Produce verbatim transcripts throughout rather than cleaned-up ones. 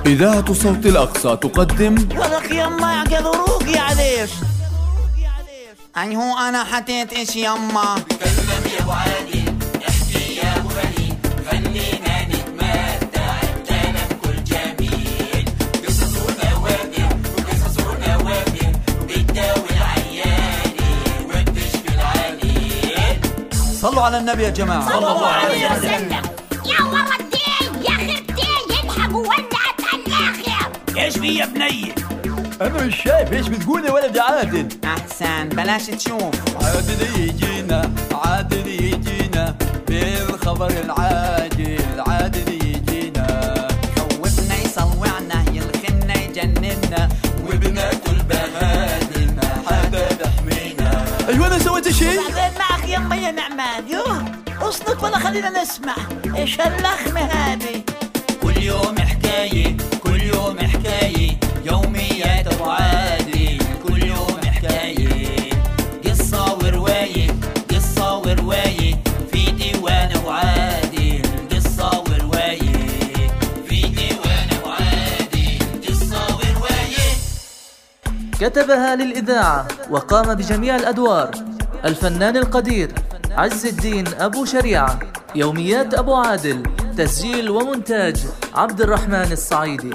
إذاعة صوت الأقصى تقدم ولك يما يعقدروك يا عليش. أي هو أنا حطيت إيش يما؟ تكلم يا أبو عادل، احكي يا أبو غني، خلينا نتمتع بكلام كل جميل. قصص ونوادر وقصص ونوادر بتداوي العياني وبتشفي العليل. صلوا على النبي يا جماعة. صلى الله عليه وسلم. يا ولدي يا خرتي يلحقوا ولعت على الآخر. ايش في يا بني؟ أنا مش شايف إيش بتقول يا ولد عادل. أحسن بلاش تشوف. عادل يجينا عادل يجينا بالخبر العاجل، عادل يجينا خوفنا يصوعنا يلخنا يجننا وبناكل بهادل ما حدا بحمينا. أيوة أنا سويت شيء؟ بعدين معك يما يا نعمان. يوه اصنت ولا خلينا نسمع ايش هاللخمة هذه. كل يوم حكاية كل يوم حكاية يوميات أبو عادل، كل يوم حكاية قصة ورواية قصة ورواية في ديوان أبو عادل. قصة ورواية في ديوان أبو عادل. قصة ورواية. كتبها للإذاعة وقام بجميع الأدوار الفنان القدير عز الدين أبو شريعة. يوميات أبو عادل، تسجيل ومونتاج عبد الرحمن الصعيدي.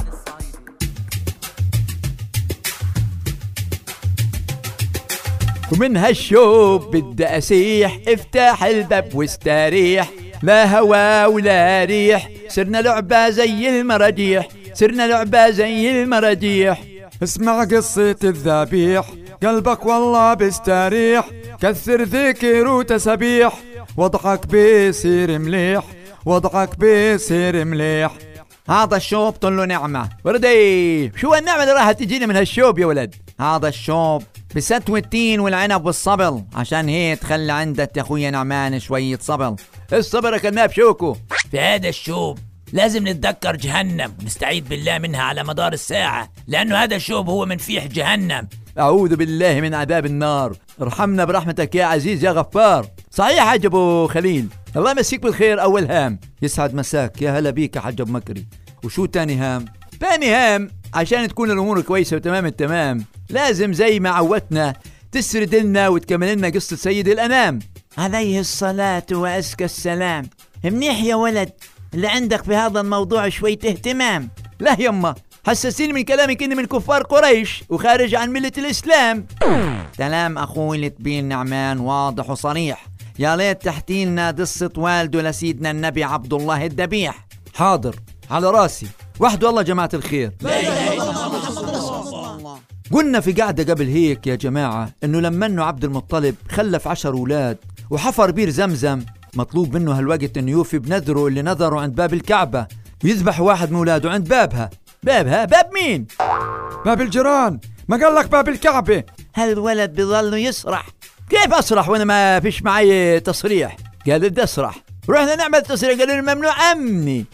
ومن هالشوب بدي أسيح، افتح الباب واستريح، لا هوا ولا ريح، صرنا لعبة زي المراجيح، صرنا لعبة زي المراجيح. اسمع قصة الذبيح، قلبك والله بيستريح، كثر ذكر وتسبيح، وضعك بيصير مليح، وضعك بيصير مليح. هذا الشوب طله نعمة. وردي شو النعمة اللي راح تجينا من هالشوب يا ولد؟ هذا الشوب بستوي التين والعنب والصبل، عشان هيك تخلي عندك يا اخويا نعمان شوية صبل. الصبر كلمة بشوكه. في هذا الشوب لازم نتذكر جهنم ونستعيذ بالله منها على مدار الساعة، لأنه هذا الشوب هو منفيح جهنم. أعوذ بالله من عذاب النار، ارحمنا برحمتك يا عزيز يا غفار. صحيح حاج أبو خليل، الله يمسيك بالخير. أول هام يسعد مساك، يا هلا بيك يا حاج أبو مكري. وشو تاني هام؟ تاني هام عشان تكون الأمور كويسة وتمام التمام، لازم زي ما عودتنا تسرد لنا وتكمل لنا قصة سيد الأنام عليه الصلاة وأزكى السلام. منيح يا ولد اللي عندك بهذا الموضوع شوية اهتمام. لا يما، حسسيني من كلامك إني من كفار قريش وخارج عن ملة الإسلام. كلام أخوي التبين نعمان واضح وصريح. يا ليت تحكي لنا قصة والده لسيدنا النبي عبد الله الذبيح. حاضر على راسي. وحده الله جماعة الخير. لا إله إلا الله. قلنا في قعدة قبل هيك يا جماعة إنه لما إنه عبد المطلب خلف عشر أولاد وحفر بير زمزم، مطلوب منه هالوقت إنه يوفي بنذره اللي نذره عند باب الكعبة، ويذبح واحد من أولاده عند بابها. بابها؟ باب مين؟ باب الجيران. ما قال لك باب الكعبة؟ هالولد بيظل يسرح. كيف أسرح وأنا ما فيش معي تصريح؟ قال بدي أسرح، رحنا نعمل تصريح قالوا لي ممنوع أمني.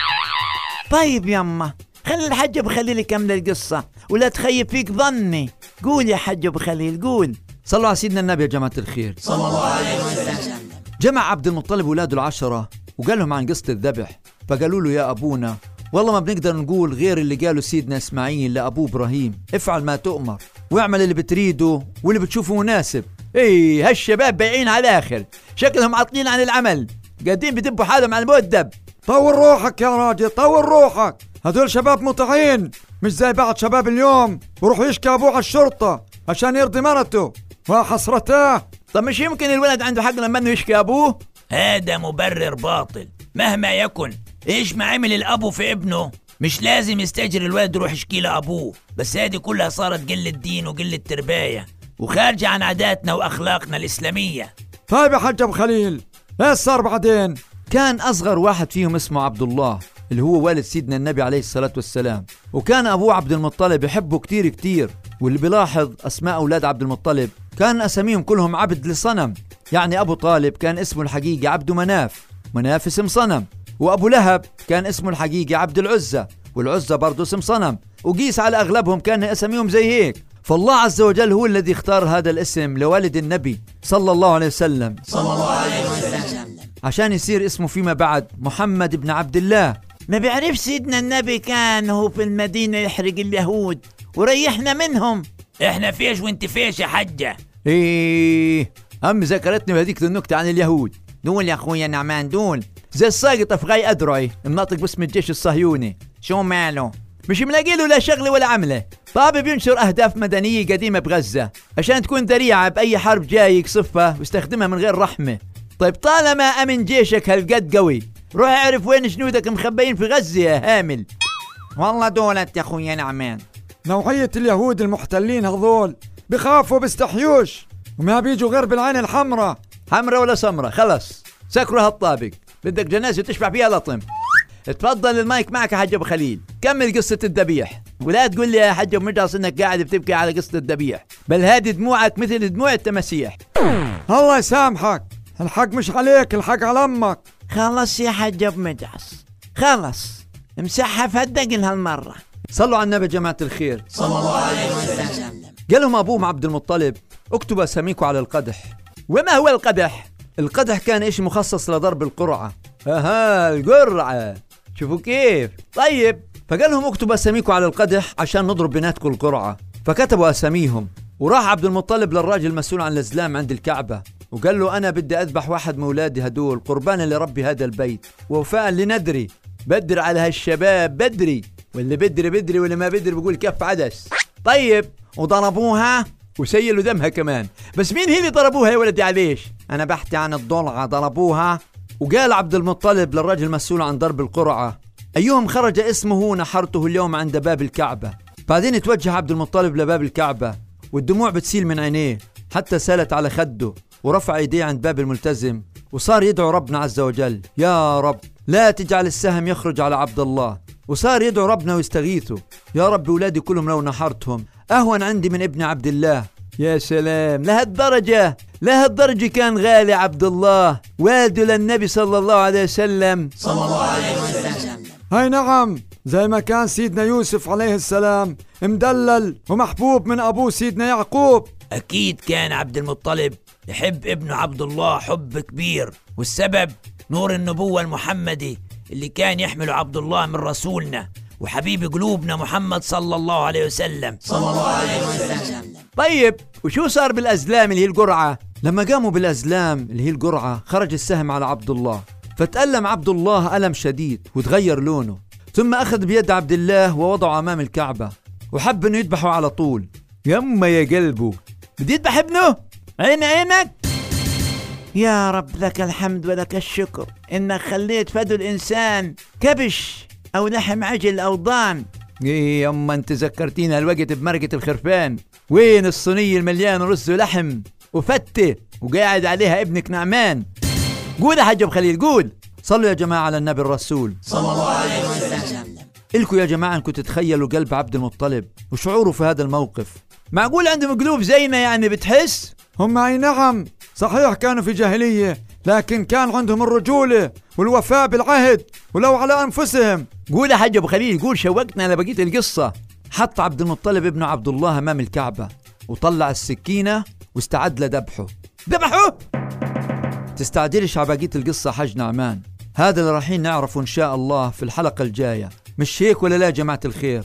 طيب يما خلي الحج أبو خليل يكمل القصة ولا تخيب فيك ظني. قول يا حج أبو خليل قول. صلوا على سيدنا النبي يا جماعة الخير. صلى الله عليه وسلم. جمع عبد المطلب ولاده العشرة وقال لهم عن قصة الذبح، فقالوا له يا أبونا والله ما بنقدر نقول غير اللي قاله سيدنا إسماعيل لأبوه إبراهيم، افعل ما تؤمر واعمل اللي بتريده واللي بتشوفه مناسب. ايه هالشباب بايعين على الآخر، شكلهم عاطلين عن العمل، قاعدين بدبوا حالهم على المؤدب. طور روحك يا راجل، طور روحك. هدول شباب مطيعين، مش زي بعض شباب اليوم وروحوا يشكي أبوه على الشرطة عشان يرضي مرته وحسرته. طب مش يمكن الولد عنده حق لما انه يشكي أبوه؟ هذا مبرر باطل مهما يكن. ايش ما عمل الأبو في ابنه مش لازم يستأجر الولد يروح يشكي لأبوه. بس هذه كلها صارت قلة دين وقلة ترباية وخارجة عن عاداتنا وأخلاقنا الإسلامية. طيب يا حاج أبو خليل، ايش صار بعدين؟ كان أصغر واحد فيهم اسمه عبد الله اللي هو والد سيدنا النبي عليه الصلاة والسلام، وكان أبوه عبد المطلب يحبه كتير كتير. واللي بيلاحظ أسماء أولاد عبد المطلب كان أساميهم كلهم عبد لصنم. يعني أبو طالب كان اسمه الحقيقي عبد مناف، مناف اسم صنم. وأبو لهب كان اسمه الحقيقي عبد العزة، والعزة برضو اسم صنم. وقيس على أغلبهم كان أساميهم زي هيك. فالله عز وجل هو الذي اختار هذا الاسم لوالد النبي صلى الله عليه وسلم صلى الله عليه وسلم عشان يصير اسمه فيما بعد محمد بن عبد الله. ما بيعرف سيدنا النبي كان هو في المدينة يحرق اليهود وريحنا منهم. احنا فيش وانت فيش يا حجة. ايه أمي ذكرتني بهذيك النكتة عن اليهود. دول يا أخويا نعمان دول زي الساقط في غاي أدرعي الناطق باسم الجيش الصهيوني. شو ماله؟ مش ملاقي له لا شغله ولا عمله، طابب ينشر أهداف مدنية قديمة بغزة عشان تكون ذريعة بأي حرب جاي يقصفها ويستخدمها من غير رحمة. طيب طالما أمن جيشك هالقد قوي، روح اعرف وين جنودك مخبئين في غزة يا هامل. والله دولت يا أخويا نعمان نوعية اليهود المحتلين هذول بخافوا بيستحيوش وما بيجوا غير بالعين الحمراء. حمرة ولا سمرة خلص سكروا هالطابق. بدك جنازة تشبع فيها لطم. اتفضل المايك معك يا حاج ابو خليل، كمل قصة الذبيح. ولا تقول لي يا حاج ابو مجعص انك قاعد بتبكي على قصة الذبيح، بل هذه دموعك مثل دموع التماسيح. الله يسامحك، الحق مش عليك، الحق على امك. خلص يا حاج ابو مجعص خلص، امسحها في هالدقن هالمرة. صلوا على النبي جماعة الخير صلى الله عليه وسلم. قال لهم ابوهم عبد المطلب اكتبوا اساميكم على القدح. وما هو القدح؟ القدح كان إشي مخصص لضرب القرعة. اها القرعة، شوفوا كيف. طيب فقال لهم اكتبوا اساميكم على القدح عشان نضرب بيناتكم القرعة. فكتبوا اساميهم، وراح عبد المطلب للراجل المسؤول عن الازلام عند الكعبة وقال له انا بدي اذبح واحد من اولادي هدول قربانا لربي هذا البيت ووفاء لندري. بدر على هالشباب بدري، واللي بدري بدري واللي ما بدري بقول كف عدس. طيب وضربوها وسيلوا دمها كمان. بس مين هي اللي ضربوها يا ولدي عليش؟ انا بحكي عن الضلعة ضربوها. وقال عبد المطلب للرجل المسؤول عن ضرب القرعة أيهم خرج اسمه نحرته اليوم عند باب الكعبة. بعدين توجه عبد المطلب لباب الكعبة والدموع بتسيل من عينيه حتى سالت على خده، ورفع ايديه عند باب الملتزم وصار يدعو ربنا عز وجل يا رب لا تجعل السهم يخرج على عبد الله. وصار يدعو ربنا ويستغيثه يا رب أولادي كلهم لو نحرتهم أهون عندي من ابن عبد الله. يا سلام، لهالدرجة لهالدرجة كان غالي عبد الله والده للنبي صلى الله عليه وسلم. صلى الله عليه وسلم. هاي نعم، زي ما كان سيدنا يوسف عليه السلام مدلل ومحبوب من أبوه سيدنا يعقوب. أكيد كان عبد المطلب يحب ابنه عبد الله حب كبير، والسبب نور النبوة المحمدي اللي كان يحمله عبد الله من رسولنا وحبيب قلوبنا محمد صلى الله عليه وسلم. صلى الله عليه وسلم. طيب وشو صار بالأزلام اللي هي القرعة؟ لما قاموا بالأزلام اللي هي القرعة خرج السهم على عبد الله، فتألم عبد الله ألم شديد وتغير لونه، ثم أخذ بيد عبد الله ووضعه أمام الكعبة وحب أنه يذبحه على طول. يما يا قلبه، بدي يذبح ابنه؟ عين عينك. يا رب لك الحمد ولك الشكر إنك خليت فدو الإنسان كبش أو لحم عجل أو ضان. ايه يما انت ذكرتينا الوقت بمرقة الخرفان. وين الصينية المليان رز ولحم وفتة وقاعد عليها ابنك نعمان؟ قول يا حاج ابو خليل قول. صلوا يا جماعة على النبي الرسول صلى الله عليه وسلم. إلكوا يا جماعة انكم تتخيلوا قلب عبد المطلب وشعوره في هذا الموقف. معقول عندهم قلوب زينا يعني بتحس؟ هم اي نعم صحيح كانوا في جاهلية، لكن كان عندهم الرجولة والوفاء بالعهد ولو على أنفسهم. قول يا حاج ابو خليل قول، شوقتنا لبقية القصة. حط عبد المطلب ابنه عبد الله امام الكعبة وطلع السكينة واستعد لذبحه. ذبحه؟ تستعجلش على بقية القصة حاج نعمان، هذا اللي رايحين نعرفه ان شاء الله في الحلقة الجاية. مش هيك ولا لا يا جماعة الخير؟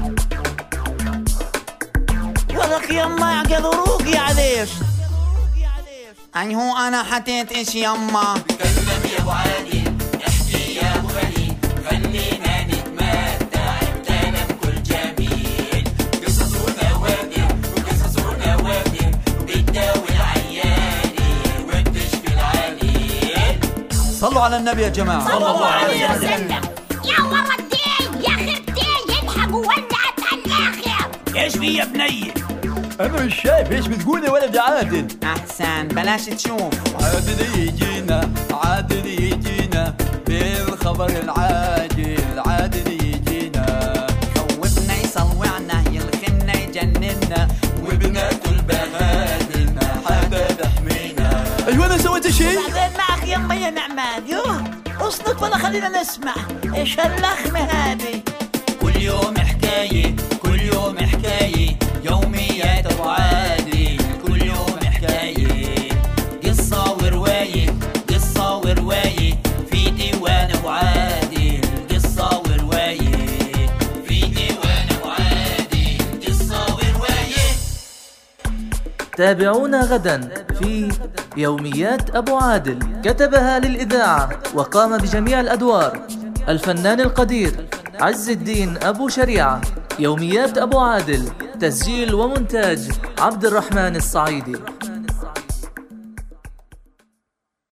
ولك يما يعقل وروقي عليش. أي هو أنا حتيت إيش يما؟ تكلم يا ابو عادل، احكي يا ابو خليل، خلينا نتمتع بكلام كل جميل. قصص ونوادر وقصص ونوادر بتداوي العياني وبتشفي العليل. صلوا على النبي يا جماعة صلى الله عليه وسلم. يا ولدي يا خرتي يلحقوا ولعت على الآخر. ايش في يا بني؟ أنا مش شايف إيش بتقول يا ولد عادل. أحسن بلاش تشوف. عادل يجينا عادل يجينا بالخبر العاجل، عادل يجينا خوفنا يصوعنا يلخمنا يجننا وبنات البهادل ما حدا بحمينا. أيوة أنا سويت شيء؟ بعدين معك يما يا نعمان. يوه اصنك ولا خلينا نسمع إيش هاللخمة هذه. كل يوم حكاية كل يوم حكاية يوميات ابو عادل. كل يوم حكاية قصة ورواية قصة ورواية في ديوان ابو عادل. قصة تابعونا غدا في يوميات أبو عادل. كتبها للإذاعة وقام بجميع الأدوار الفنان القدير عز الدين أبو شريعة. يوميات أبو عادل، تسجيل ومونتاج عبد الرحمن الصعيدي.